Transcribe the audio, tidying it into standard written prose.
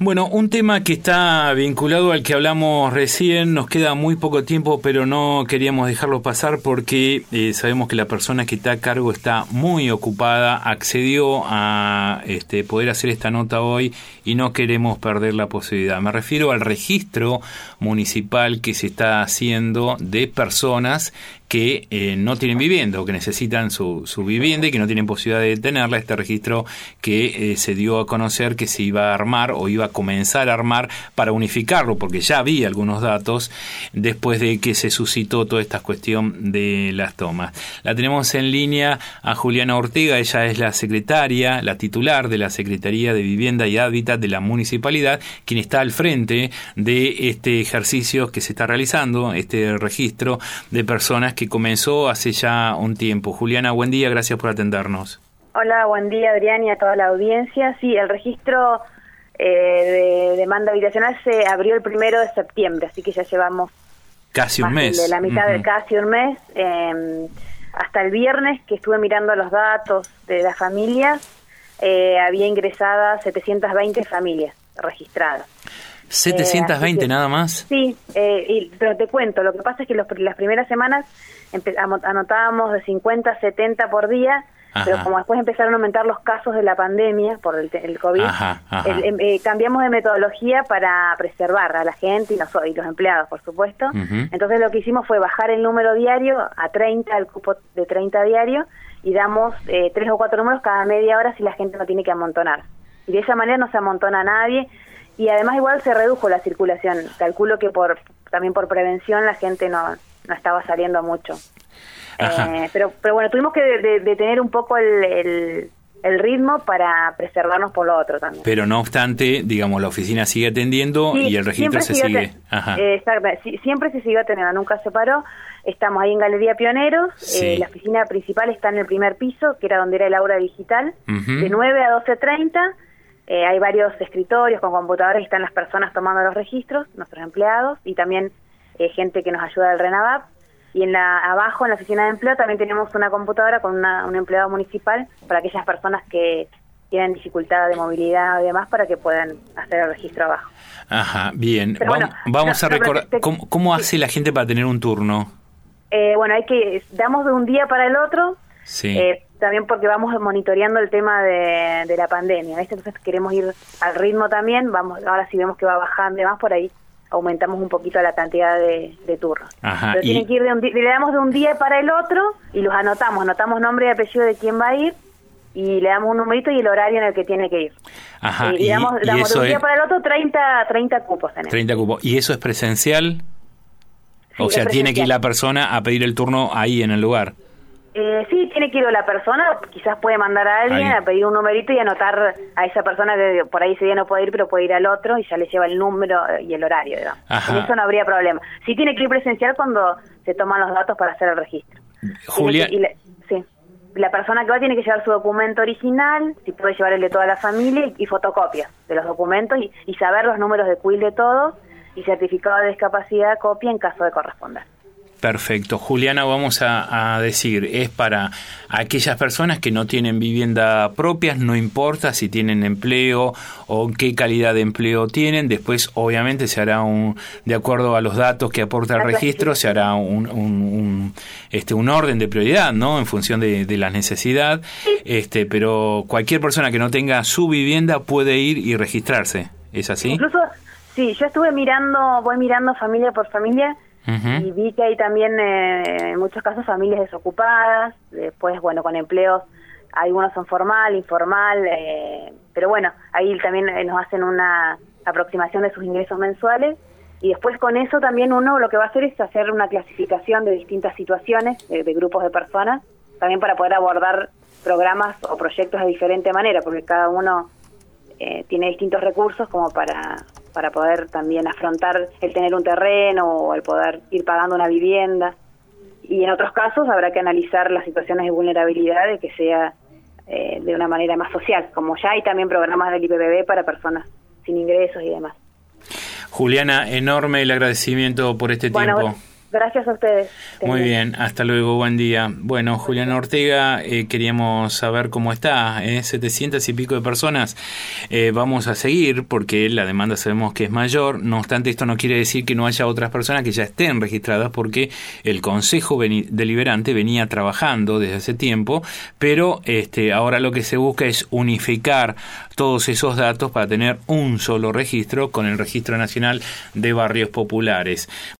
Bueno, un tema que está vinculado al que hablamos recién, nos queda muy poco tiempo, pero no queríamos dejarlo pasar porque sabemos que la persona que está a cargo está muy ocupada, accedió a poder hacer esta nota hoy y no queremos perder la posibilidad. Me refiero al registro municipal que se está haciendo de personas que no tienen vivienda o que necesitan su vivienda y que no tienen posibilidad de tenerla. Este registro que se dio a conocer que se iba a armar o iba a comenzar a armar para unificarlo, porque ya había algunos datos después de que se suscitó toda esta cuestión de las tomas. La tenemos en línea a Juliana Ortega, ella es la secretaria, la titular de la Secretaría de Vivienda y Hábitat de la Municipalidad, quien está al frente de este ejercicio que se está realizando, este registro de personas que comenzó hace ya un tiempo. Juliana, buen día, gracias por atendernos. Hola, buen día Adrián y a toda la audiencia. Sí, el registro de demanda habitacional se abrió el 1 de septiembre, así que ya llevamos casi un mes. De la mitad de casi un mes. Hasta el viernes que estuve mirando los datos de las familias, había ingresadas 720 familias registradas. 720 nada más. Sí, pero te cuento, lo que pasa es que las primeras semanas anotábamos de 50 a 70 por día. Ajá. Pero como después empezaron a aumentar los casos de la pandemia por el COVID, cambiamos de metodología para preservar a la gente y los empleados, por supuesto. Entonces lo que hicimos fue bajar el número diario a 30, el cupo de 30 diario, y damos 3 o 4 números cada media hora si la gente no tiene que amontonar. Y de esa manera no se amontona nadie, y además igual se redujo la circulación. Calculo que también por prevención la gente no estaba saliendo mucho. Pero bueno, tuvimos que detener un poco el ritmo para preservarnos por lo otro también. Pero no obstante, digamos, la oficina sigue atendiendo, sí, y el registro se sigue. Exacto, siempre se sigue atendiendo, nunca se paró. Estamos ahí en Galería Pioneros, sí. La oficina principal está en el primer piso, que era donde era el aula digital, de 9 a 12:30. Hay varios escritorios con computadoras y están las personas tomando los registros, nuestros empleados, y también gente que nos ayuda del RENAVAP. Y abajo, en la oficina de empleo, también tenemos una computadora con un empleado municipal para aquellas personas que tienen dificultad de movilidad y demás, para que puedan hacer el registro abajo. Ajá, bien. Vamos a recordar, ¿cómo hace la gente para tener un turno? Bueno, damos de un día para el otro, sí. También porque vamos monitoreando el tema de la pandemia, ¿viste? Entonces queremos ir al ritmo también, ahora si vemos que va bajando y demás, por ahí aumentamos un poquito la cantidad de turnos. Ajá, pero tienen que ir le damos de un día para el otro y los anotamos nombre y apellido de quién va a ir, y le damos un numerito y el horario en el que tiene que ir. Ajá, y damos de un día para el otro 30 cupos tenemos. 30 cupos. ¿Y eso es presencial? Sí, o sea, tiene que ir la persona a pedir el turno ahí en el lugar. Sí, tiene que ir la persona, quizás puede mandar a alguien a pedir un numerito y anotar a esa persona que por ahí ese día no puede ir, pero puede ir al otro y ya le lleva el número y el horario, digamos. En eso no habría problema. Sí tiene que ir presencial cuando se toman los datos para hacer el registro. Julia... Sí. La persona que va tiene que llevar su documento original, si puede llevar el de toda la familia, y fotocopias de los documentos y saber los números de CUIL de todos, y certificado de discapacidad, copia en caso de corresponder. Perfecto. Juliana, vamos a decir, es para aquellas personas que no tienen vivienda propia, no importa si tienen empleo o qué calidad de empleo tienen. Después, obviamente, se hará de acuerdo a los datos que aporta el registro, se hará un orden de prioridad, ¿no? En función de la necesidad. Pero cualquier persona que no tenga su vivienda puede ir y registrarse. ¿Es así? Incluso, sí, yo voy mirando familia por familia. Y vi que hay también en muchos casos familias desocupadas, después bueno, con empleos, algunos son formal, informal, pero bueno, ahí también nos hacen una aproximación de sus ingresos mensuales, y después con eso también uno lo que va a hacer es hacer una clasificación de distintas situaciones, de grupos de personas, también para poder abordar programas o proyectos de diferente manera, porque cada uno tiene distintos recursos como para poder también afrontar el tener un terreno o el poder ir pagando una vivienda. Y en otros casos habrá que analizar las situaciones de vulnerabilidad de que sea de una manera más social, como ya hay también programas del IPBB para personas sin ingresos y demás. Juliana, enorme el agradecimiento por este tiempo. Gracias a ustedes. Muy bien, hasta luego, buen día. Bueno, Juliana Ortega, queríamos saber cómo está, 700 y pico de personas. Vamos a seguir porque la demanda sabemos que es mayor, no obstante esto no quiere decir que no haya otras personas que ya estén registradas porque el Consejo Deliberante venía trabajando desde hace tiempo, pero ahora lo que se busca es unificar todos esos datos para tener un solo registro con el Registro Nacional de Barrios Populares.